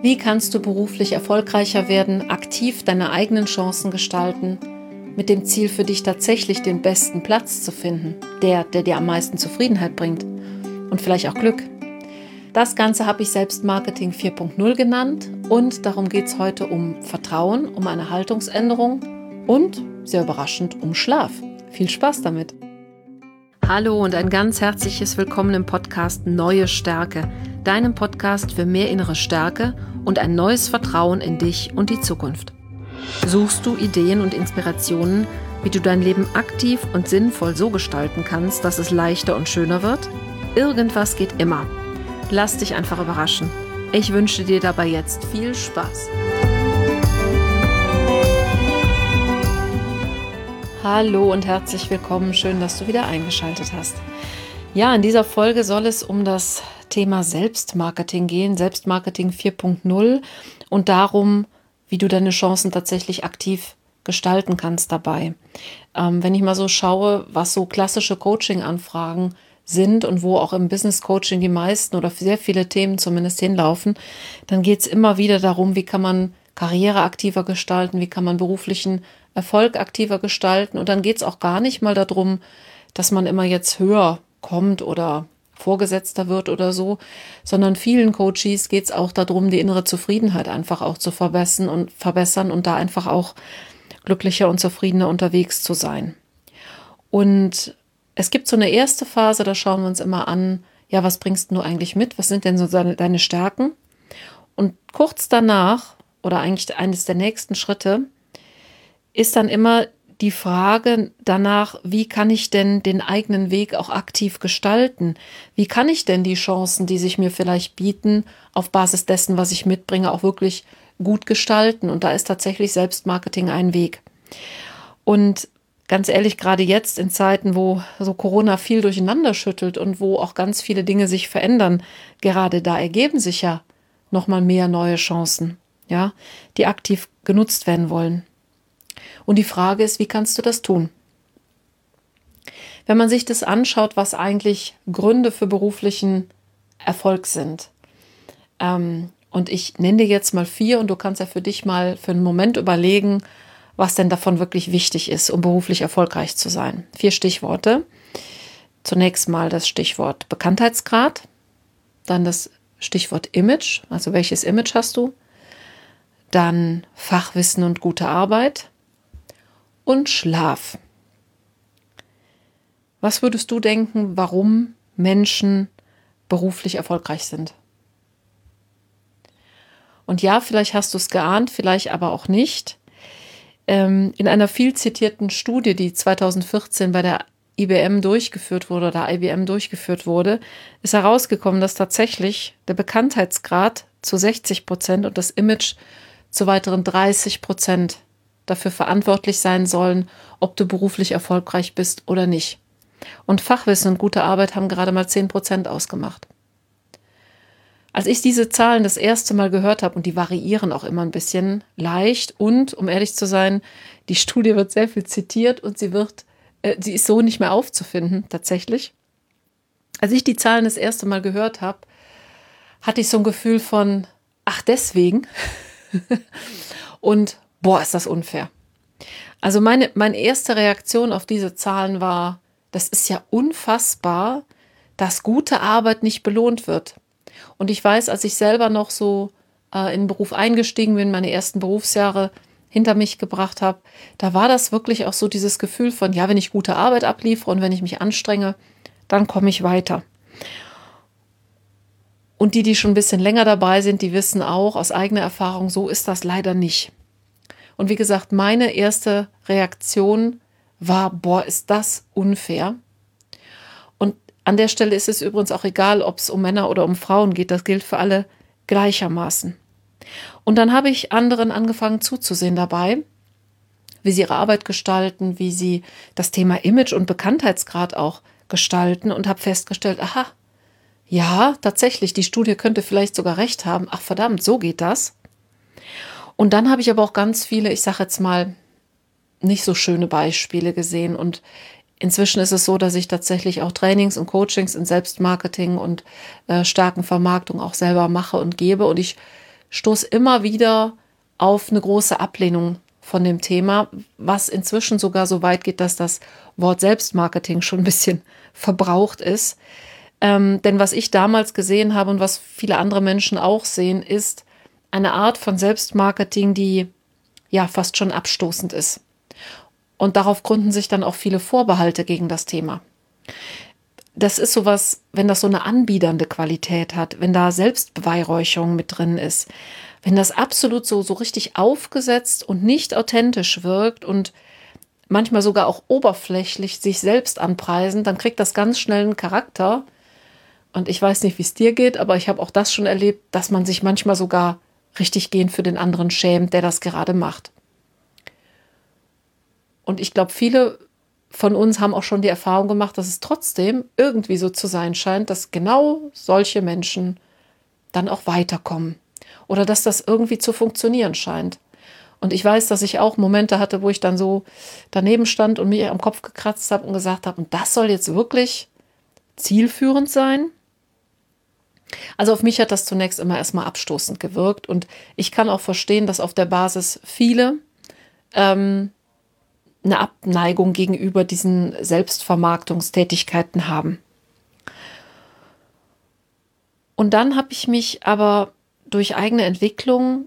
Wie kannst du beruflich erfolgreicher werden, aktiv deine eigenen Chancen gestalten, mit dem Ziel für dich tatsächlich den besten Platz zu finden, der dir am meisten Zufriedenheit bringt und vielleicht auch Glück? Das Ganze habe ich Selbstmarketing 4.0 genannt und darum geht es heute um Vertrauen, um eine Haltungsänderung und, sehr überraschend, um Schlaf. Viel Spaß damit! Hallo und ein ganz herzliches Willkommen im Podcast Neue Stärke, deinem Podcast für mehr innere Stärke und ein neues Vertrauen in dich und die Zukunft. Suchst du Ideen und Inspirationen, wie du dein Leben aktiv und sinnvoll so gestalten kannst, dass es leichter und schöner wird? Irgendwas geht immer. Lass dich einfach überraschen. Ich wünsche dir dabei jetzt viel Spaß. Hallo und herzlich willkommen. Schön, dass du wieder eingeschaltet hast. Ja, in dieser Folge soll es um das Thema Selbstmarketing gehen, Selbstmarketing 4.0 und darum, wie du deine Chancen tatsächlich aktiv gestalten kannst dabei. Wenn ich mal so schaue, was so klassische Coaching-Anfragen sind und wo auch im Business-Coaching die meisten oder sehr viele Themen zumindest hinlaufen, dann geht es immer wieder darum, wie kann man Karriere aktiver gestalten, wie kann man beruflichen Erfolg aktiver gestalten. Und dann geht es auch gar nicht mal darum, dass man immer jetzt höher kommt oder Vorgesetzter wird oder so, sondern vielen Coaches geht es auch darum, die innere Zufriedenheit einfach auch zu verbessern und da einfach auch glücklicher und zufriedener unterwegs zu sein. Und es gibt so eine erste Phase, da schauen wir uns immer an, ja, was bringst du eigentlich mit? Was sind denn so deine Stärken? Und kurz danach, oder eigentlich eines der nächsten Schritte, ist dann immer die Frage danach, wie kann ich denn den eigenen Weg auch aktiv gestalten? Wie kann ich denn die Chancen, die sich mir vielleicht bieten, auf Basis dessen, was ich mitbringe, auch wirklich gut gestalten? Und da ist tatsächlich Selbstmarketing ein Weg. Und ganz ehrlich, gerade jetzt in Zeiten, wo so Corona viel durcheinander schüttelt und wo auch ganz viele Dinge sich verändern, gerade da ergeben sich ja nochmal mehr neue Chancen, ja, die aktiv genutzt werden wollen. Und die Frage ist, wie kannst du das tun? Wenn man sich das anschaut, was eigentlich Gründe für beruflichen Erfolg sind, und ich nenne dir jetzt mal 4 und du kannst ja für dich mal für einen Moment überlegen, was denn davon wirklich wichtig ist, um beruflich erfolgreich zu sein. 4 Stichworte. Zunächst mal das Stichwort Bekanntheitsgrad, dann das Stichwort Image, also welches Image hast du, dann Fachwissen und gute Arbeit und Schlaf. Was würdest du denken, warum Menschen beruflich erfolgreich sind? Und ja, vielleicht hast du es geahnt, vielleicht aber auch nicht. In einer viel zitierten Studie, die 2014 bei der IBM durchgeführt wurde, ist herausgekommen, dass tatsächlich der Bekanntheitsgrad zu 60% und das Image zu weiteren 30% dafür verantwortlich sein sollen, ob du beruflich erfolgreich bist oder nicht. Und Fachwissen und gute Arbeit haben gerade mal 10% ausgemacht. Als ich diese Zahlen das erste Mal gehört habe, und die variieren auch immer ein bisschen leicht und, um ehrlich zu sein, die Studie wird sehr viel zitiert und sie ist so nicht mehr aufzufinden, tatsächlich. Als ich die Zahlen das erste Mal gehört habe, hatte ich so ein Gefühl von, ach deswegen, und boah, ist das unfair. Also meine erste Reaktion auf diese Zahlen war, das ist ja unfassbar, dass gute Arbeit nicht belohnt wird. Und ich weiß, als ich selber noch so in den Beruf eingestiegen bin, meine ersten Berufsjahre hinter mich gebracht habe, da war das wirklich auch so dieses Gefühl von, ja, wenn ich gute Arbeit abliefere und wenn ich mich anstrenge, dann komme ich weiter. Und die schon ein bisschen länger dabei sind, die wissen auch aus eigener Erfahrung, so ist das leider nicht. Und wie gesagt, meine erste Reaktion war, boah, ist das unfair. Und an der Stelle ist es übrigens auch egal, ob es um Männer oder um Frauen geht, das gilt für alle gleichermaßen. Und dann habe ich anderen angefangen zuzusehen dabei, wie sie ihre Arbeit gestalten, wie sie das Thema Image und Bekanntheitsgrad auch gestalten und habe festgestellt, aha, ja, tatsächlich, die Studie könnte vielleicht sogar recht haben. Ach verdammt, so geht das. Und dann habe ich aber auch ganz viele, ich sage jetzt mal, nicht so schöne Beispiele gesehen. Und inzwischen ist es so, dass ich tatsächlich auch Trainings und Coachings in Selbstmarketing und Stärkenvermarktung auch selber mache und gebe. Und ich stoße immer wieder auf eine große Ablehnung von dem Thema, was inzwischen sogar so weit geht, dass das Wort Selbstmarketing schon ein bisschen verbraucht ist. Denn was ich damals gesehen habe und was viele andere Menschen auch sehen, ist eine Art von Selbstmarketing, die ja fast schon abstoßend ist. Und darauf gründen sich dann auch viele Vorbehalte gegen das Thema. Das ist sowas, wenn das so eine anbiedernde Qualität hat, wenn da Selbstbeweihräucherung mit drin ist, wenn das absolut so richtig aufgesetzt und nicht authentisch wirkt und manchmal sogar auch oberflächlich sich selbst anpreisen, dann kriegt das ganz schnell einen Charakter. Und ich weiß nicht, wie es dir geht, aber ich habe auch das schon erlebt, dass man sich manchmal sogar richtig gehend für den anderen schämt, der das gerade macht. Und ich glaube, viele von uns haben auch schon die Erfahrung gemacht, dass es trotzdem irgendwie so zu sein scheint, dass genau solche Menschen dann auch weiterkommen oder dass das irgendwie zu funktionieren scheint. Und ich weiß, dass ich auch Momente hatte, wo ich dann so daneben stand und mir am Kopf gekratzt habe und gesagt habe, und das soll jetzt wirklich zielführend sein? Also auf mich hat das zunächst immer erstmal abstoßend gewirkt und ich kann auch verstehen, dass auf der Basis viele eine Abneigung gegenüber diesen Selbstvermarktungstätigkeiten haben. Und dann habe ich mich aber durch eigene Entwicklung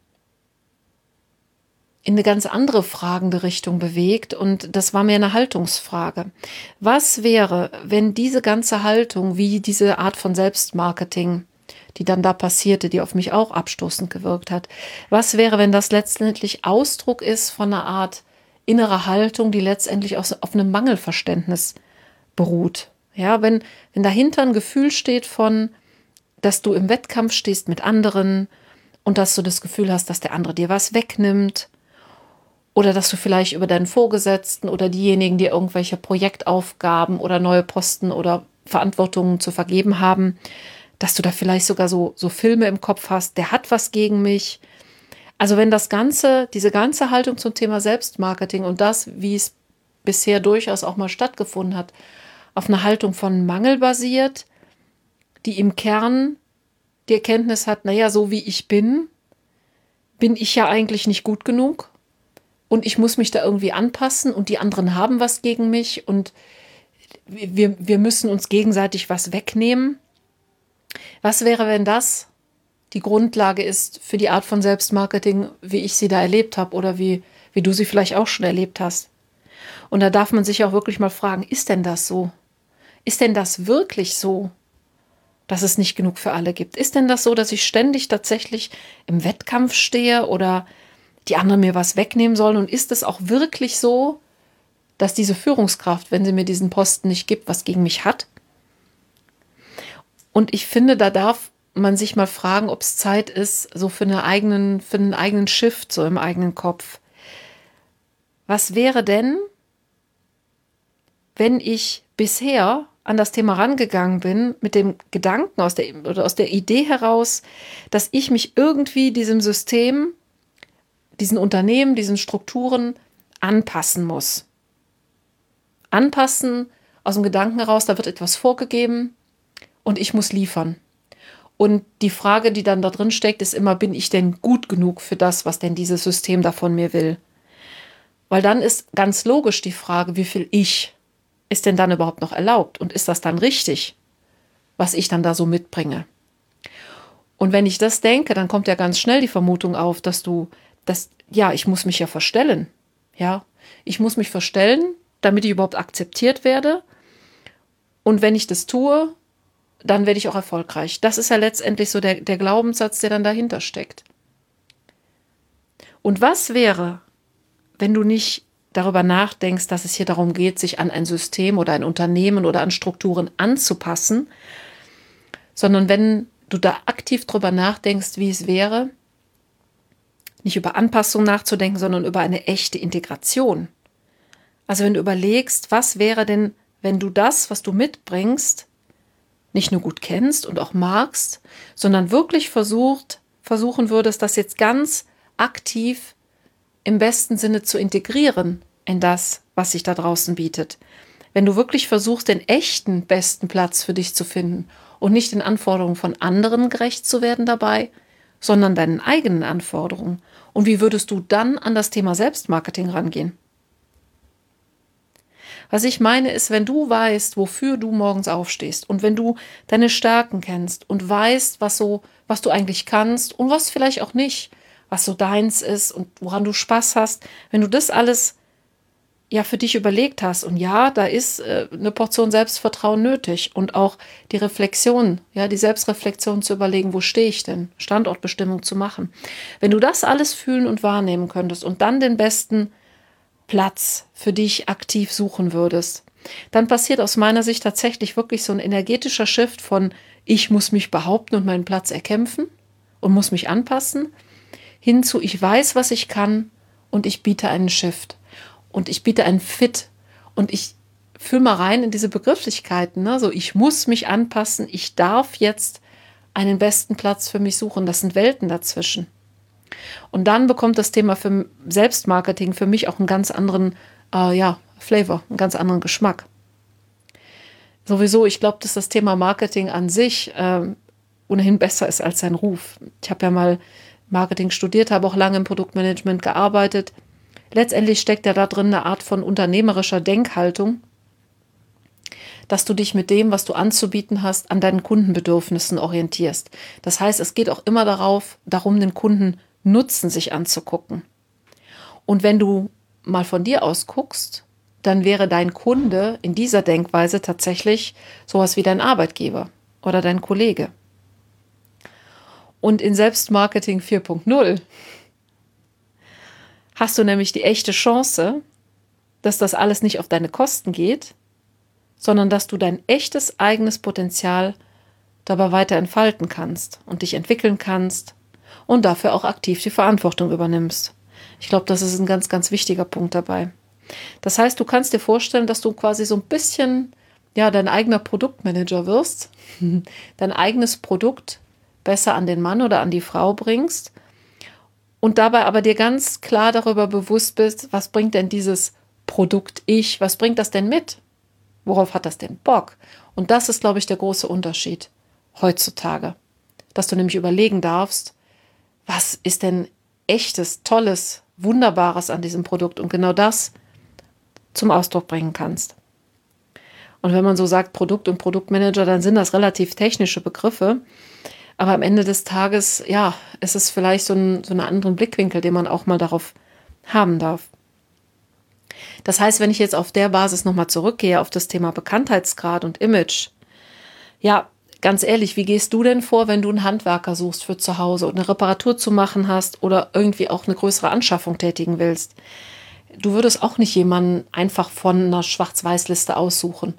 in eine ganz andere fragende Richtung bewegt und das war mir eine Haltungsfrage. Was wäre, wenn diese ganze Haltung, wie diese Art von Selbstmarketing, die dann da passierte, die auf mich auch abstoßend gewirkt hat, was wäre, wenn das letztendlich Ausdruck ist von einer Art innerer Haltung, die letztendlich auf einem Mangelverständnis beruht? Ja, wenn dahinter ein Gefühl steht von, dass du im Wettkampf stehst mit anderen und dass du das Gefühl hast, dass der andere dir was wegnimmt, oder dass du vielleicht über deinen Vorgesetzten oder diejenigen, die irgendwelche Projektaufgaben oder neue Posten oder Verantwortungen zu vergeben haben, dass du da vielleicht sogar so Filme im Kopf hast, der hat was gegen mich. Also wenn diese ganze Haltung zum Thema Selbstmarketing und das, wie es bisher durchaus auch mal stattgefunden hat, auf eine Haltung von Mangel basiert, die im Kern die Erkenntnis hat, naja, so wie ich bin ich ja eigentlich nicht gut genug. Und ich muss mich da irgendwie anpassen und die anderen haben was gegen mich und wir müssen uns gegenseitig was wegnehmen. Was wäre, wenn das die Grundlage ist für die Art von Selbstmarketing, wie ich sie da erlebt habe oder wie du sie vielleicht auch schon erlebt hast? Und da darf man sich auch wirklich mal fragen, ist denn das so? Ist denn das wirklich so, dass es nicht genug für alle gibt? Ist denn das so, dass ich ständig tatsächlich im Wettkampf stehe oder die anderen mir was wegnehmen sollen? Und ist es auch wirklich so, dass diese Führungskraft, wenn sie mir diesen Posten nicht gibt, was gegen mich hat? Und ich finde, da darf man sich mal fragen, ob es Zeit ist, so für einen eigenen Shift, so im eigenen Kopf. Was wäre denn, wenn ich bisher an das Thema rangegangen bin, mit dem Gedanken aus der Idee heraus, dass ich mich irgendwie diesem System, diesen Unternehmen, diesen Strukturen anpassen muss. Anpassen aus dem Gedanken heraus, da wird etwas vorgegeben und ich muss liefern. Und die Frage, die dann da drin steckt, ist immer, bin ich denn gut genug für das, was denn dieses System da von mir will? Weil dann ist ganz logisch die Frage, wie viel Ich ist denn dann überhaupt noch erlaubt? Und ist das dann richtig, was ich dann da so mitbringe? Und wenn ich das denke, dann kommt ja ganz schnell die Vermutung auf, ich muss mich ja verstellen. Ja, ich muss mich verstellen, damit ich überhaupt akzeptiert werde. Und wenn ich das tue, dann werde ich auch erfolgreich. Das ist ja letztendlich so der Glaubenssatz, der dann dahinter steckt. Und was wäre, wenn du nicht darüber nachdenkst, dass es hier darum geht, sich an ein System oder ein Unternehmen oder an Strukturen anzupassen, sondern wenn du da aktiv drüber nachdenkst, wie es wäre, nicht über Anpassung nachzudenken, sondern über eine echte Integration. Also wenn du überlegst, was wäre denn, wenn du das, was du mitbringst, nicht nur gut kennst und auch magst, sondern wirklich versuchen würdest, das jetzt ganz aktiv im besten Sinne zu integrieren in das, was sich da draußen bietet. Wenn du wirklich versuchst, den echten besten Platz für dich zu finden und nicht den Anforderungen von anderen gerecht zu werden dabei, sondern deinen eigenen Anforderungen. Und wie würdest du dann an das Thema Selbstmarketing rangehen? Was ich meine ist, wenn du weißt, wofür du morgens aufstehst und wenn du deine Stärken kennst und weißt, was du eigentlich kannst und was vielleicht auch nicht, was so deins ist und woran du Spaß hast, wenn du das alles ja für dich überlegt hast und ja, da ist eine Portion Selbstvertrauen nötig und auch die Reflexion, ja, die Selbstreflexion zu überlegen, wo stehe ich denn? Standortbestimmung zu machen. Wenn du das alles fühlen und wahrnehmen könntest und dann den besten Platz für dich aktiv suchen würdest, dann passiert aus meiner Sicht tatsächlich wirklich so ein energetischer Shift von ich muss mich behaupten und meinen Platz erkämpfen und muss mich anpassen, hin zu ich weiß, was ich kann und ich biete einen Shift und ich biete einen Fit und ich fühle mal rein in diese Begrifflichkeiten, ne? So ich muss mich anpassen, ich darf jetzt einen besten Platz für mich suchen, das sind Welten dazwischen. Und dann bekommt das Thema für Selbstmarketing für mich auch einen ganz anderen Flavor, einen ganz anderen Geschmack. Sowieso, ich glaube, dass das Thema Marketing an sich ohnehin besser ist als sein Ruf. Ich habe ja mal Marketing studiert, habe auch lange im Produktmanagement gearbeitet. Letztendlich steckt ja da drin eine Art von unternehmerischer Denkhaltung, dass du dich mit dem, was du anzubieten hast, an deinen Kundenbedürfnissen orientierst. Das heißt, es geht auch immer darum, den Kunden Nutzen sich anzugucken. Und wenn du mal von dir aus guckst, dann wäre dein Kunde in dieser Denkweise tatsächlich sowas wie dein Arbeitgeber oder dein Kollege. Und in Selbstmarketing 4.0 hast du nämlich die echte Chance, dass das alles nicht auf deine Kosten geht, sondern dass du dein echtes eigenes Potenzial dabei weiter entfalten kannst und dich entwickeln kannst und dafür auch aktiv die Verantwortung übernimmst. Ich glaube, das ist ein ganz, ganz wichtiger Punkt dabei. Das heißt, du kannst dir vorstellen, dass du quasi so ein bisschen dein eigener Produktmanager wirst, dein eigenes Produkt besser an den Mann oder an die Frau bringst und dabei aber dir ganz klar darüber bewusst bist, was bringt denn dieses Produkt was bringt das denn mit? Worauf hat das denn Bock? Und das ist, glaube ich, der große Unterschied heutzutage, dass du nämlich überlegen darfst, was ist denn echtes, tolles, wunderbares an diesem Produkt und genau das zum Ausdruck bringen kannst. Und wenn man so sagt Produkt und Produktmanager, dann sind das relativ technische Begriffe, aber am Ende des Tages, ist es vielleicht so einen anderen Blickwinkel, den man auch mal darauf haben darf. Das heißt, wenn ich jetzt auf der Basis nochmal zurückgehe auf das Thema Bekanntheitsgrad und Image, ganz ehrlich, wie gehst du denn vor, wenn du einen Handwerker suchst für zu Hause und eine Reparatur zu machen hast oder irgendwie auch eine größere Anschaffung tätigen willst? Du würdest auch nicht jemanden einfach von einer Schwarz-Weiß-Liste aussuchen.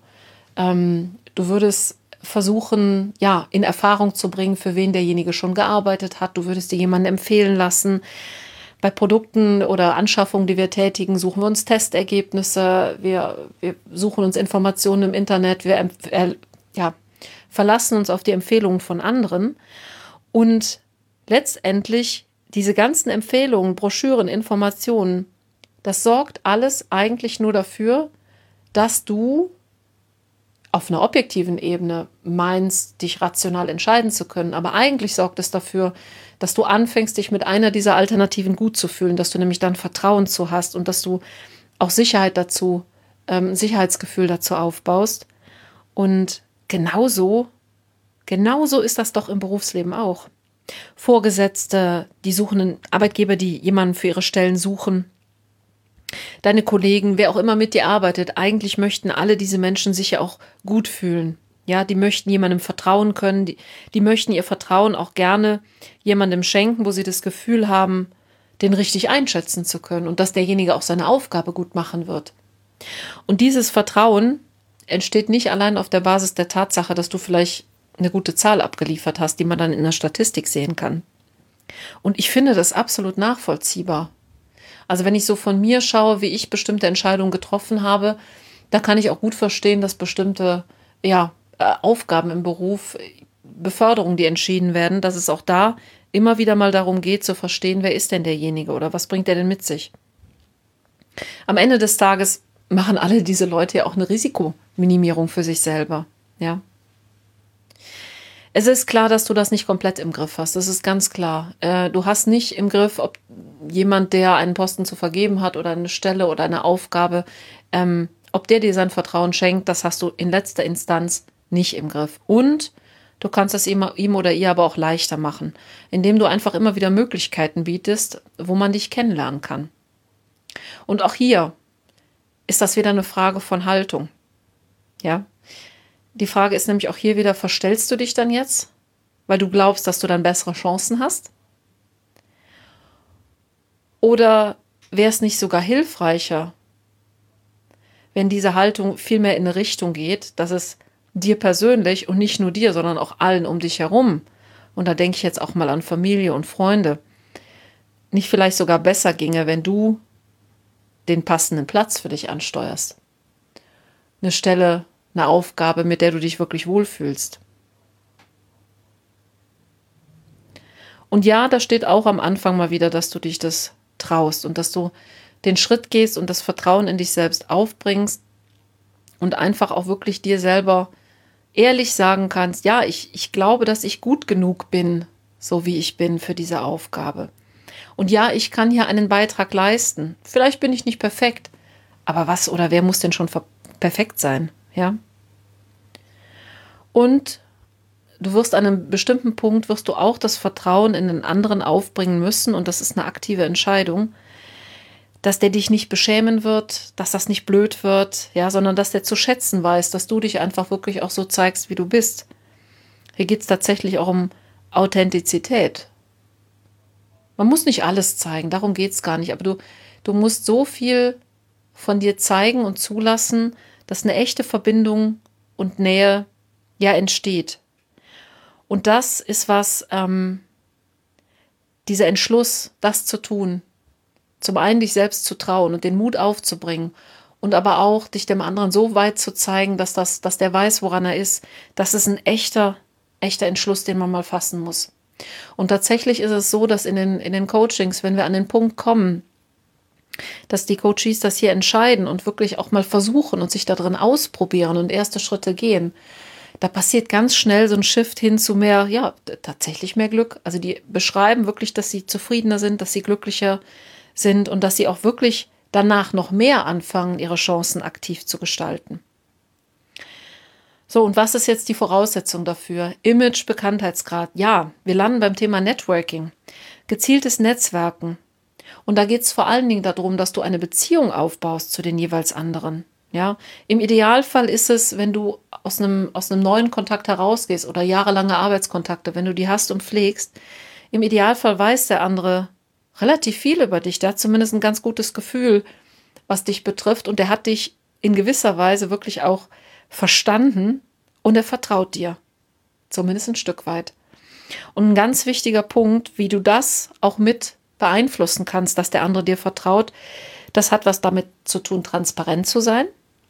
Du würdest versuchen, in Erfahrung zu bringen, für wen derjenige schon gearbeitet hat. Du würdest dir jemanden empfehlen lassen. Bei Produkten oder Anschaffungen, die wir tätigen, suchen wir uns Testergebnisse. Wir suchen uns Informationen im Internet. Wir verlassen uns auf die Empfehlungen von anderen und letztendlich diese ganzen Empfehlungen, Broschüren, Informationen, das sorgt alles eigentlich nur dafür, dass du auf einer objektiven Ebene meinst, dich rational entscheiden zu können, aber eigentlich sorgt es dafür, dass du anfängst, dich mit einer dieser Alternativen gut zu fühlen, dass du nämlich dann Vertrauen zu hast und dass du auch Sicherheitsgefühl dazu aufbaust und genauso ist das doch im Berufsleben auch. Vorgesetzte, die suchenden Arbeitgeber, die jemanden für ihre Stellen suchen, deine Kollegen, wer auch immer mit dir arbeitet, eigentlich möchten alle diese Menschen sich ja auch gut fühlen. Ja, die möchten jemandem vertrauen können, die möchten ihr Vertrauen auch gerne jemandem schenken, wo sie das Gefühl haben, den richtig einschätzen zu können und dass derjenige auch seine Aufgabe gut machen wird. Und dieses Vertrauen entsteht nicht allein auf der Basis der Tatsache, dass du vielleicht eine gute Zahl abgeliefert hast, die man dann in der Statistik sehen kann. Und ich finde das absolut nachvollziehbar. Also wenn ich so von mir schaue, wie ich bestimmte Entscheidungen getroffen habe, da kann ich auch gut verstehen, dass bestimmte Aufgaben im Beruf, Beförderungen, die entschieden werden, dass es auch da immer wieder mal darum geht, zu verstehen, wer ist denn derjenige oder was bringt der denn mit sich. Am Ende des Tages machen alle diese Leute ja auch eine Risikominimierung für sich selber. Ja. Es ist klar, dass du das nicht komplett im Griff hast. Das ist ganz klar. Du hast nicht im Griff, ob jemand, der einen Posten zu vergeben hat oder eine Stelle oder eine Aufgabe, ob der dir sein Vertrauen schenkt, das hast du in letzter Instanz nicht im Griff. Und du kannst es ihm oder ihr aber auch leichter machen, indem du einfach immer wieder Möglichkeiten bietest, wo man dich kennenlernen kann. Und auch hier ist das wieder eine Frage von Haltung. Ja? Die Frage ist nämlich auch hier wieder, verstellst du dich dann jetzt, weil du glaubst, dass du dann bessere Chancen hast? Oder wäre es nicht sogar hilfreicher, wenn diese Haltung viel mehr in eine Richtung geht, dass es dir persönlich und nicht nur dir, sondern auch allen um dich herum, und da denke ich jetzt auch mal an Familie und Freunde, nicht vielleicht sogar besser ginge, wenn du den passenden Platz für dich ansteuerst? Eine Stelle, eine Aufgabe, mit der du dich wirklich wohlfühlst. Und ja, da steht auch am Anfang mal wieder, dass du dich das traust und dass du den Schritt gehst und das Vertrauen in dich selbst aufbringst und einfach auch wirklich dir selber ehrlich sagen kannst, ja, ich glaube, dass ich gut genug bin, so wie ich bin für diese Aufgabe. Und ja, ich kann hier einen Beitrag leisten. Vielleicht bin ich nicht perfekt, aber was oder wer muss denn schon perfekt sein? Ja? Und du wirst an einem bestimmten Punkt, wirst du auch das Vertrauen in den anderen aufbringen müssen, und das ist eine aktive Entscheidung, dass der dich nicht beschämen wird, dass das nicht blöd wird, ja, sondern dass der zu schätzen weiß, dass du dich einfach wirklich auch so zeigst, wie du bist. Hier geht es tatsächlich auch um Authentizität. Man muss nicht alles zeigen, darum geht es gar nicht, aber du musst so viel von dir zeigen und zulassen, dass eine echte Verbindung und Nähe ja entsteht. Und das ist was, dieser Entschluss, das zu tun, zum einen dich selbst zu trauen und den Mut aufzubringen und aber auch dich dem anderen so weit zu zeigen, dass der weiß, woran er ist, das ist ein echter Entschluss, den man mal fassen muss. Und tatsächlich ist es so, dass in den Coachings, wenn wir an den Punkt kommen, dass die Coaches das hier entscheiden und wirklich auch mal versuchen und sich da drin ausprobieren und erste Schritte gehen, da passiert ganz schnell so ein Shift hin zu mehr, ja, tatsächlich mehr Glück. Also die beschreiben wirklich, dass sie zufriedener sind, dass sie glücklicher sind und dass sie auch wirklich danach noch mehr anfangen, ihre Chancen aktiv zu gestalten. So, und was ist jetzt die Voraussetzung dafür? Image, Bekanntheitsgrad. Ja, wir landen beim Thema Networking. Gezieltes Netzwerken. Und da geht es vor allen Dingen darum, dass du eine Beziehung aufbaust zu den jeweils anderen. Ja, im Idealfall ist es, wenn du aus einem neuen Kontakt herausgehst oder jahrelange Arbeitskontakte, wenn du die hast und pflegst, im Idealfall weiß der andere relativ viel über dich. Der hat zumindest ein ganz gutes Gefühl, was dich betrifft, und der hat dich in gewisser Weise wirklich auch verstanden und er vertraut dir. Zumindest ein Stück weit. Und ein ganz wichtiger Punkt, wie du das auch mit beeinflussen kannst, dass der andere dir vertraut, das hat was damit zu tun, transparent zu sein.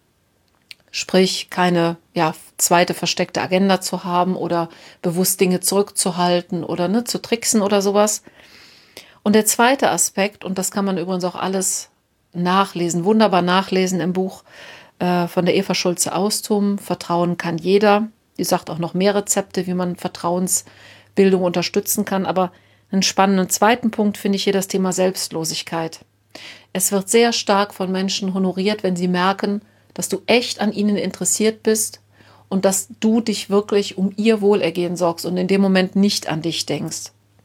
Sprich, keine zweite versteckte Agenda zu haben oder bewusst Dinge zurückzuhalten oder zu tricksen oder sowas. Und der zweite Aspekt, und das kann man übrigens auch alles nachlesen, wunderbar nachlesen im Buch von der Eva Schulze-Austum, Vertrauen kann jeder. Die sagt auch noch mehr Rezepte, wie man Vertrauensbildung unterstützen kann. Aber einen spannenden zweiten Punkt finde ich hier das Thema Selbstlosigkeit. Es wird sehr stark von Menschen honoriert, wenn sie merken, dass du echt an ihnen interessiert bist und dass du dich wirklich um ihr Wohlergehen sorgst und in dem Moment nicht an dich denkst.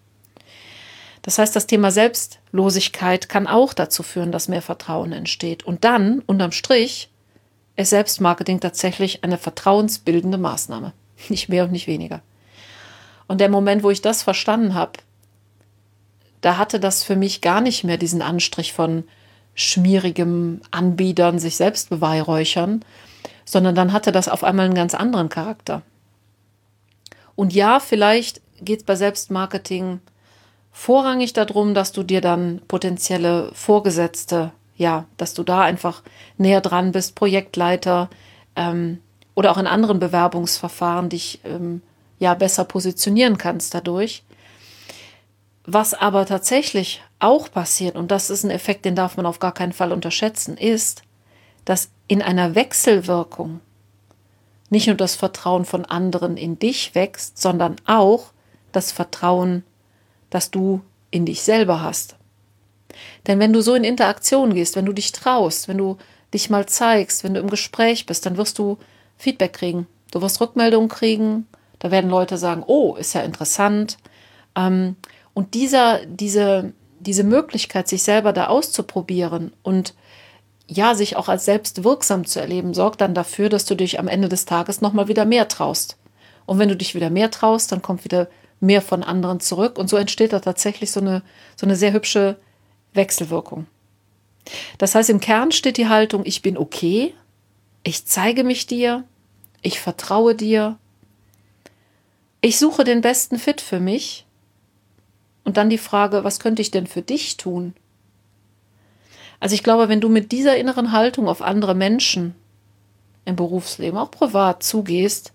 Das heißt, das Thema Selbstlosigkeit kann auch dazu führen, dass mehr Vertrauen entsteht. Und dann, unterm Strich, ist Selbstmarketing tatsächlich eine vertrauensbildende Maßnahme. Nicht mehr und nicht weniger. Und der Moment, wo ich das verstanden habe, da hatte das für mich gar nicht mehr diesen Anstrich von schmierigem Anbiedern, sich selbst beweihräuchern, sondern dann hatte das auf einmal einen ganz anderen Charakter. Und ja, vielleicht geht es bei Selbstmarketing vorrangig darum, dass du dir dann potenzielle Vorgesetzte, dass du da einfach näher dran bist, Projektleiter oder auch in anderen Bewerbungsverfahren dich besser positionieren kannst dadurch. Was aber tatsächlich auch passiert, und das ist ein Effekt, den darf man auf gar keinen Fall unterschätzen, ist, dass in einer Wechselwirkung nicht nur das Vertrauen von anderen in dich wächst, sondern auch das Vertrauen, das du in dich selber hast. Denn wenn du so in Interaktion gehst, wenn du dich traust, wenn du dich mal zeigst, wenn du im Gespräch bist, dann wirst du Feedback kriegen. Du wirst Rückmeldungen kriegen. Da werden Leute sagen, oh, ist ja interessant. Und diese Möglichkeit, sich selber da auszuprobieren und ja, sich auch als selbst wirksam zu erleben, sorgt dann dafür, dass du dich am Ende des Tages nochmal wieder mehr traust. Und wenn du dich wieder mehr traust, dann kommt wieder mehr von anderen zurück. Und so entsteht da tatsächlich so eine sehr hübsche Wechselwirkung. Das heißt, im Kern steht die Haltung, ich bin okay, ich zeige mich dir, ich vertraue dir, ich suche den besten Fit für mich. Und dann die Frage, was könnte ich denn für dich tun? Also ich glaube, wenn du mit dieser inneren Haltung auf andere Menschen im Berufsleben, auch privat zugehst,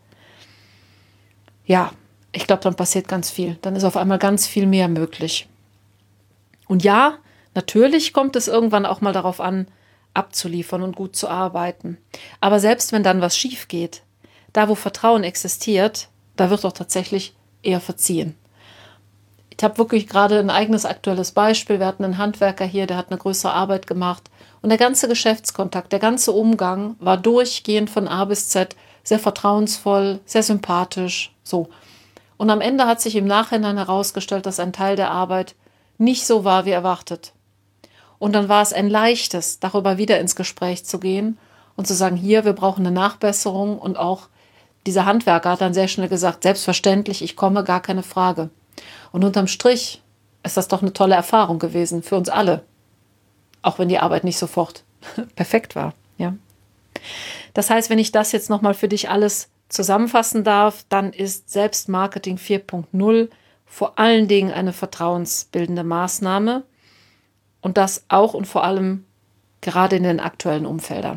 ja, ich glaube, dann passiert ganz viel. Dann ist auf einmal ganz viel mehr möglich. Und ja, natürlich kommt es irgendwann auch mal darauf an, abzuliefern und gut zu arbeiten. Aber selbst wenn dann was schief geht, da wo Vertrauen existiert, da wird doch tatsächlich eher verziehen. Ich habe wirklich gerade ein eigenes aktuelles Beispiel. Wir hatten einen Handwerker hier, der hat eine größere Arbeit gemacht. Und der ganze Geschäftskontakt, der ganze Umgang war durchgehend von A bis Z sehr vertrauensvoll, sehr sympathisch. So. Und am Ende hat sich im Nachhinein herausgestellt, dass ein Teil der Arbeit nicht so war, wie erwartet. Und dann war es ein leichtes, darüber wieder ins Gespräch zu gehen und zu sagen, hier, wir brauchen eine Nachbesserung. Und auch dieser Handwerker hat dann sehr schnell gesagt, selbstverständlich, ich komme, gar keine Frage. Und unterm Strich ist das doch eine tolle Erfahrung gewesen für uns alle. Auch wenn die Arbeit nicht sofort perfekt war. Ja. Das heißt, wenn ich das jetzt nochmal für dich alles zusammenfassen darf, dann ist Selbstmarketing 4.0 vor allen Dingen eine vertrauensbildende Maßnahme. Und das auch und vor allem gerade in den aktuellen Umfeldern.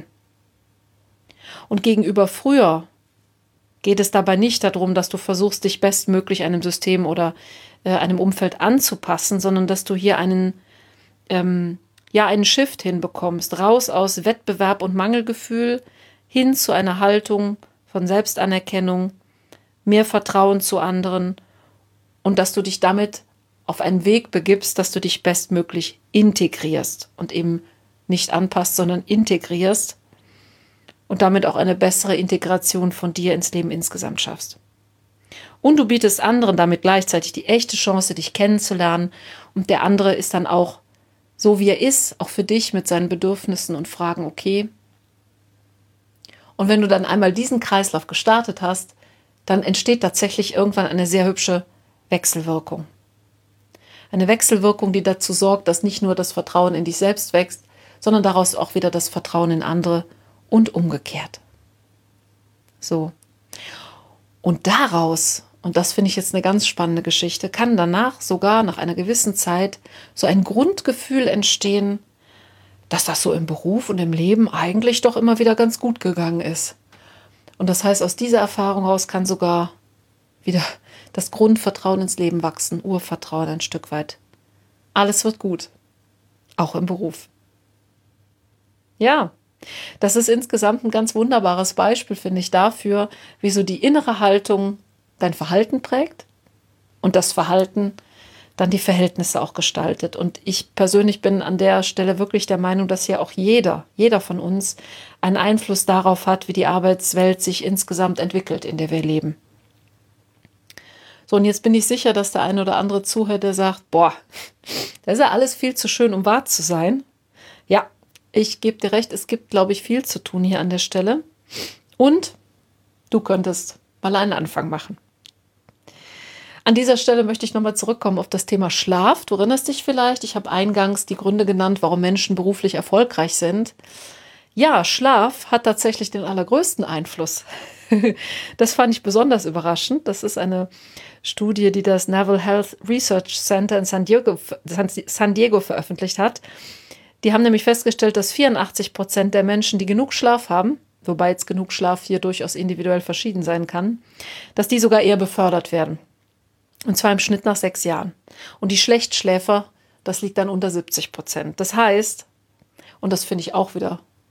Und gegenüber früher geht es dabei nicht darum, dass du versuchst, dich bestmöglich einem System oder einem Umfeld anzupassen, sondern dass du hier einen Shift hinbekommst, raus aus Wettbewerb und Mangelgefühl hin zu einer Haltung von Selbstanerkennung, mehr Vertrauen zu anderen und dass du dich damit auf einen Weg begibst, dass du dich bestmöglich integrierst und eben nicht anpasst, sondern integrierst und damit auch eine bessere Integration von dir ins Leben insgesamt schaffst. Und du bietest anderen damit gleichzeitig die echte Chance, dich kennenzulernen und der andere ist dann auch so, wie er ist, auch für dich mit seinen Bedürfnissen und Fragen okay. Und wenn du dann einmal diesen Kreislauf gestartet hast, dann entsteht tatsächlich irgendwann eine sehr hübsche Wechselwirkung. Eine Wechselwirkung, die dazu sorgt, dass nicht nur das Vertrauen in dich selbst wächst, sondern daraus auch wieder das Vertrauen in andere und umgekehrt. So. Und daraus, und das finde ich jetzt eine ganz spannende Geschichte, kann danach sogar nach einer gewissen Zeit so ein Grundgefühl entstehen, dass das so im Beruf und im Leben eigentlich doch immer wieder ganz gut gegangen ist. Und das heißt, aus dieser Erfahrung heraus kann sogar wieder das Grundvertrauen ins Leben wachsen, Urvertrauen ein Stück weit. Alles wird gut, auch im Beruf. Ja, das ist insgesamt ein ganz wunderbares Beispiel, finde ich, dafür, wie so die innere Haltung dein Verhalten prägt und das Verhalten dann die Verhältnisse auch gestaltet. Und ich persönlich bin an der Stelle wirklich der Meinung, dass hier auch jeder von uns einen Einfluss darauf hat, wie die Arbeitswelt sich insgesamt entwickelt, in der wir leben. So, und jetzt bin ich sicher, dass der eine oder andere zuhört, der sagt, boah, das ist ja alles viel zu schön, um wahr zu sein. Ja, ich gebe dir recht, es gibt, glaube ich, viel zu tun hier an der Stelle. Und du könntest mal einen Anfang machen. An dieser Stelle möchte ich nochmal zurückkommen auf das Thema Schlaf. Du erinnerst dich vielleicht, ich habe eingangs die Gründe genannt, warum Menschen beruflich erfolgreich sind. Ja, Schlaf hat tatsächlich den allergrößten Einfluss. Das fand ich besonders überraschend. Das ist eine Studie, die das Naval Health Research Center in San Diego veröffentlicht hat. Die haben nämlich festgestellt, dass 84% der Menschen, die genug Schlaf haben, wobei jetzt genug Schlaf hier durchaus individuell verschieden sein kann, dass die sogar eher befördert werden. Und zwar im Schnitt nach 6 Jahren. Und die Schlechtschläfer, das liegt dann unter 70%. Das heißt, und das finde ich auch wieder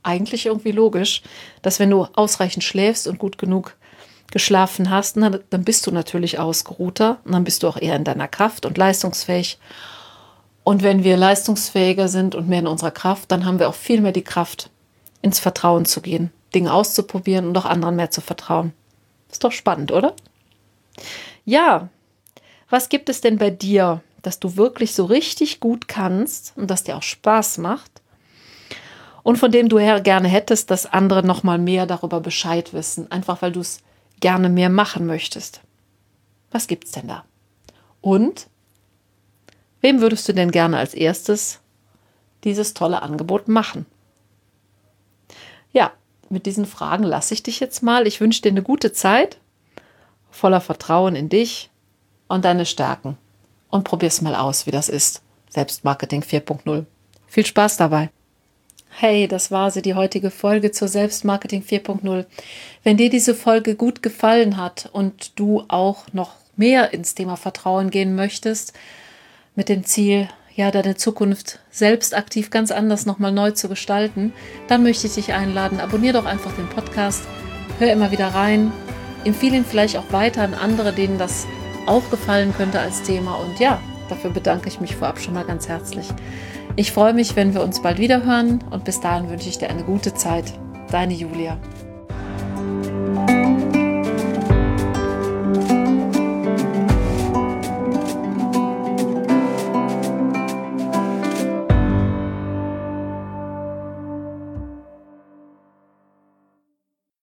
eigentlich irgendwie logisch, dass wenn du ausreichend schläfst und gut genug geschlafen hast, dann bist du natürlich ausgeruhter und dann bist du auch eher in deiner Kraft und leistungsfähig. Und wenn wir leistungsfähiger sind und mehr in unserer Kraft, dann haben wir auch viel mehr die Kraft, ins Vertrauen zu gehen, Dinge auszuprobieren und auch anderen mehr zu vertrauen. Ist doch spannend, oder? Ja, was gibt es denn bei dir, dass du wirklich so richtig gut kannst und das dir auch Spaß macht und von dem du gerne hättest, dass andere noch mal mehr darüber Bescheid wissen, einfach weil du es gerne mehr machen möchtest? Was gibt's denn da? Und wem würdest du denn gerne als erstes dieses tolle Angebot machen? Ja, mit diesen Fragen lasse ich dich jetzt mal. Ich wünsche dir eine gute Zeit, voller Vertrauen in dich und deine Stärken. Und probier's mal aus, wie das ist. Selbstmarketing 4.0. Viel Spaß dabei. Hey, das war sie, die heutige Folge zur Selbstmarketing 4.0. Wenn dir diese Folge gut gefallen hat und du auch noch mehr ins Thema Vertrauen gehen möchtest, mit dem Ziel, ja, deine Zukunft selbst aktiv ganz anders nochmal neu zu gestalten, dann möchte ich dich einladen, abonniere doch einfach den Podcast, hör immer wieder rein, empfehle ihn vielleicht auch weiter an andere, denen das auch gefallen könnte als Thema. Und ja, dafür bedanke ich mich vorab schon mal ganz herzlich. Ich freue mich, wenn wir uns bald wieder hören und bis dahin wünsche ich dir eine gute Zeit. Deine Julia.